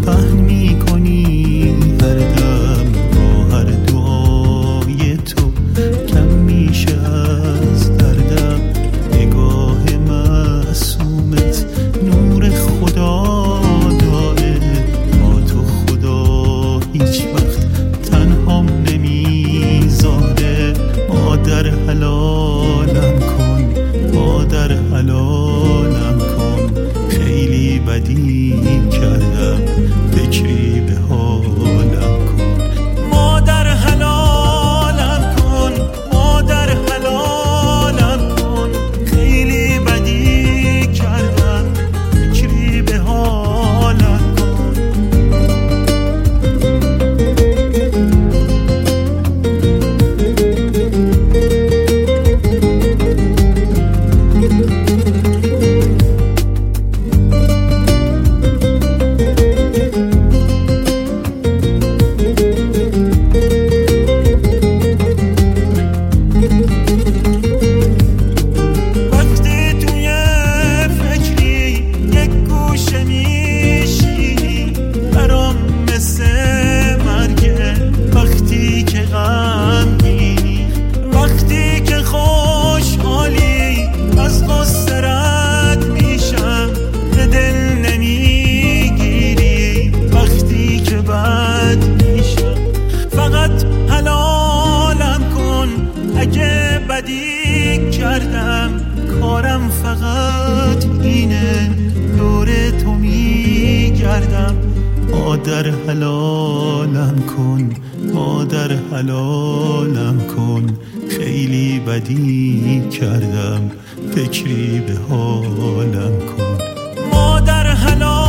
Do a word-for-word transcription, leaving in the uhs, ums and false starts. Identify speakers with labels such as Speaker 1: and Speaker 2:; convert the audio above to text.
Speaker 1: پهن میکنی هر دم با هر دعای تو، کم میشه از دردم نگاه معصومت. نور خدا داره، با تو خدا هیچ وقت تنهام نمیذاره. مادر حلالم کن، مادر حلالم کن، خیلی بدی کردم فکری به حالم کن. مادر حلالم کن، مادر حلالم کن، خیلی بدی کردم فکری به حالم کن. وقتی توی فکری یک گوشه میشینی، برام مثل مرگه. وقتی که غمگینی، وقتی که خوشحالی، از غصه رد میشم، به دل نمیگیری. وقتی که بد میشم، فقط حلالم کن. اگه بدی کردم، کارم فقط اینه، دور تو میگردم. مادر حلالم کن، مادر حلالم کن، خیلی بدی کردم فکری به حالم کن. مادر حلال